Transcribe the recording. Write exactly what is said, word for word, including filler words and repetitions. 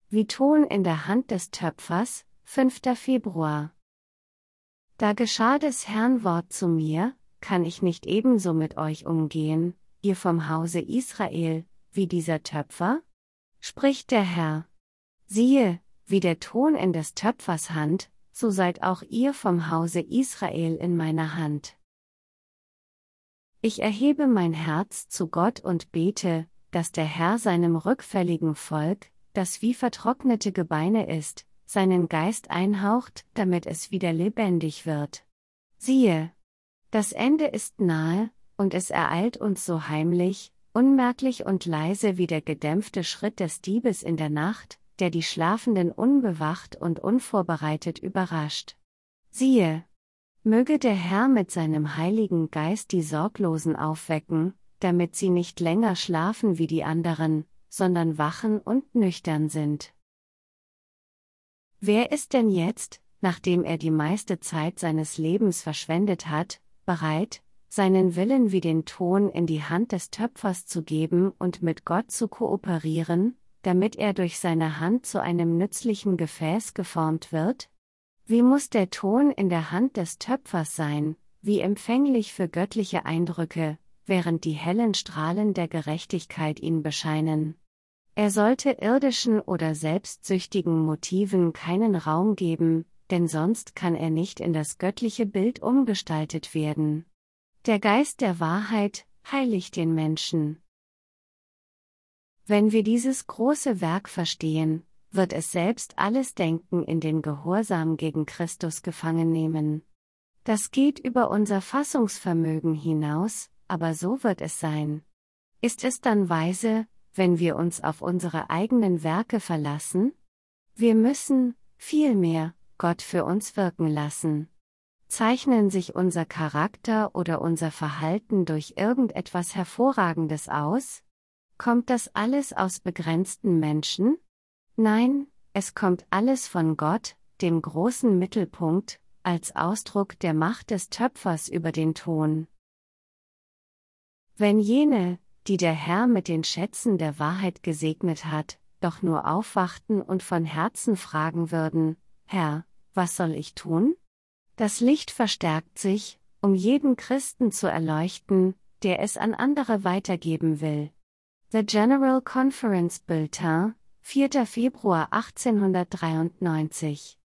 wie Ton in der Hand des Töpfers, fünfter Februar. Da geschah des Herrn Wort zu mir, kann ich nicht ebenso mit euch umgehen, ihr vom Hause Israel, wie dieser Töpfer? Spricht der Herr. Siehe, wie der Ton in des Töpfers Hand, so seid auch ihr vom Hause Israel in meiner Hand. Ich erhebe mein Herz zu Gott und bete, dass der Herr seinem rückfälligen Volk, das wie vertrocknete Gebeine ist, seinen Geist einhaucht, damit es wieder lebendig wird. Siehe, das Ende ist nahe, und es ereilt uns so heimlich, unmerklich und leise wie der gedämpfte Schritt des Diebes in der Nacht, der die Schlafenden unbewacht und unvorbereitet überrascht. Siehe, möge der Herr mit seinem Heiligen Geist die Sorglosen aufwecken, damit sie nicht länger schlafen wie die anderen, sondern wachen und nüchtern sind. Wer ist denn jetzt, nachdem er die meiste Zeit seines Lebens verschwendet hat, bereit, seinen Willen wie den Ton in die Hand des Töpfers zu geben und mit Gott zu kooperieren, damit er durch seine Hand zu einem nützlichen Gefäß geformt wird? Wie muss der Ton in der Hand des Töpfers sein, wie empfänglich für göttliche Eindrücke, während die hellen Strahlen der Gerechtigkeit ihn bescheinen. Er sollte irdischen oder selbstsüchtigen Motiven keinen Raum geben, denn sonst kann er nicht in das göttliche Bild umgestaltet werden. Der Geist der Wahrheit heiligt den Menschen. Wenn wir dieses große Werk verstehen, wird es selbst alles Denken in den Gehorsam gegen Christus gefangen nehmen. Das geht über unser Fassungsvermögen hinaus, aber so wird es sein. Ist es dann weise, wenn wir uns auf unsere eigenen Werke verlassen? Wir müssen, vielmehr, Gott für uns wirken lassen. Zeichnen sich unser Charakter oder unser Verhalten durch irgendetwas Hervorragendes aus? Kommt das alles aus begrenzten Menschen? Nein, es kommt alles von Gott, dem großen Mittelpunkt, als Ausdruck der Macht des Töpfers über den Ton. Wenn jene, die der Herr mit den Schätzen der Wahrheit gesegnet hat, doch nur aufwachten und von Herzen fragen würden, Herr, was soll ich tun? Das Licht verstärkt sich, um jeden Christen zu erleuchten, der es an andere weitergeben will. The General Conference Bulletin, vierter Februar achtzehnhundertdreiundneunzig